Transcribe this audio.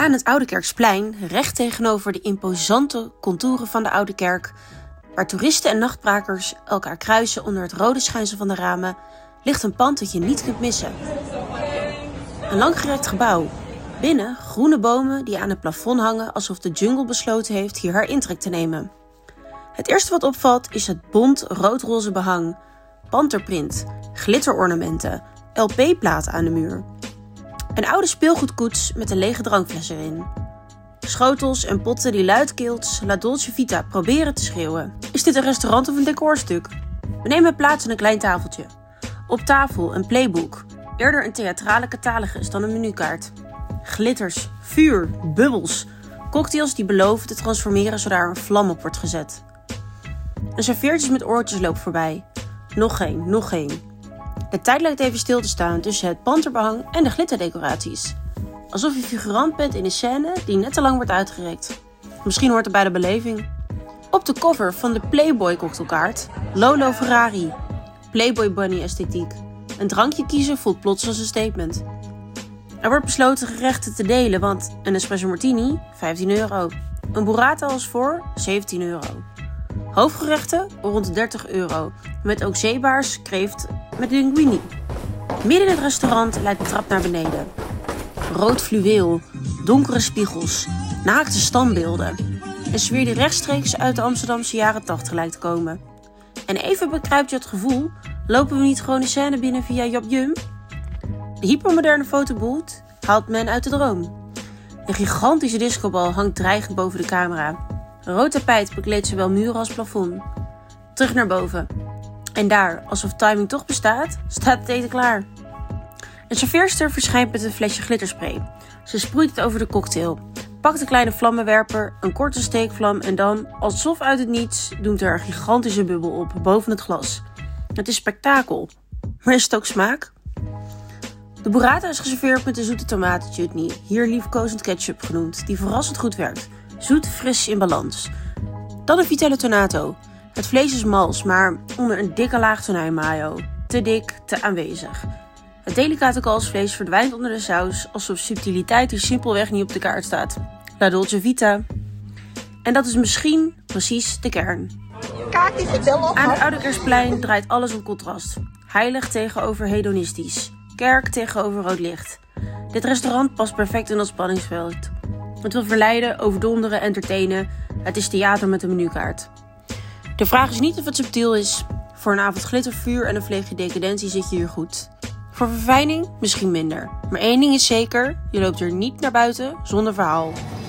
Aan het Oudekerksplein, recht tegenover de imposante contouren van de Oude Kerk, waar toeristen en nachtbrakers elkaar kruisen onder het rode schijnsel van de ramen, ligt een pand dat je niet kunt missen. Een langgerekt gebouw. Binnen groene bomen die aan het plafond hangen alsof de jungle besloten heeft hier haar intrek te nemen. Het eerste wat opvalt is het bont rood-roze behang, panterprint, glitterornamenten, LP-platen aan de muur. Een oude speelgoedkoets met een lege drankfles erin. Schotels en potten die luidkeels La Dolce Vita proberen te schreeuwen. Is dit een restaurant of een decorstuk? We nemen plaats aan een klein tafeltje. Op tafel een playbook, eerder een theatrale catalogus dan een menukaart. Glitters, vuur, bubbels, cocktails die beloven te transformeren zodra er een vlam op wordt gezet. Een serveertjes met oortjes loopt voorbij. Nog geen. De tijd lijkt even stil te staan tussen het panterbehang en de glitterdecoraties. Alsof je figurant bent in een scène die net te lang wordt uitgerekt. Misschien hoort het bij de beleving. Op de cover van de Playboy cocktailkaart, Lolo Ferrari. Playboy bunny esthetiek. Een drankje kiezen voelt plots als een statement. Er wordt besloten gerechten te delen, want een espresso martini, €15. Een burrata als voor, €17. Hoofdgerechten rond €30, met ook zeebaars, kreeft met linguine. Midden in het restaurant leidt de trap naar beneden. Rood fluweel, donkere spiegels, naakte standbeelden. Een sfeer die rechtstreeks uit de Amsterdamse jaren 80 lijkt te komen. En even bekruipt je het gevoel, lopen we niet gewoon de scène binnen via Job Jum? De hypermoderne fotoboot haalt men uit de droom. Een gigantische discobal hangt dreigend boven de camera. Een rood tapijt bekleedt zowel muren als plafond. Terug naar boven. En daar, alsof timing toch bestaat, staat het eten klaar. Een serveerster verschijnt met een flesje glitterspray. Ze sproeit het over de cocktail. Pakt een kleine vlammenwerper, een korte steekvlam en dan, alsof uit het niets, doemt er een gigantische bubbel op boven het glas. Het is spektakel. Maar is het ook smaak? De burrata is geserveerd met een zoete tomatenchutney, hier liefkozend ketchup genoemd, die verrassend goed werkt. Zoet, fris in balans. Dan een Vitello Tonato. Het vlees is mals, maar onder een dikke laag tonijnmayo. Te dik, te aanwezig. Het delicate kalfsvlees verdwijnt onder de saus, alsof subtiliteit hier simpelweg niet op de kaart staat. La Dolce Vita. En dat is misschien precies de kern. Aan het Oudekerksplein draait alles om contrast. Heilig tegenover hedonistisch. Kerk tegenover rood licht. Dit restaurant past perfect in dat spanningsveld. Het wil verleiden, overdonderen, entertainen. Het is theater met een menukaart. De vraag is niet of het subtiel is. Voor een avond glittervuur en een vleegje decadentie zit je hier goed. Voor verfijning misschien minder. Maar één ding is zeker, je loopt er niet naar buiten zonder verhaal.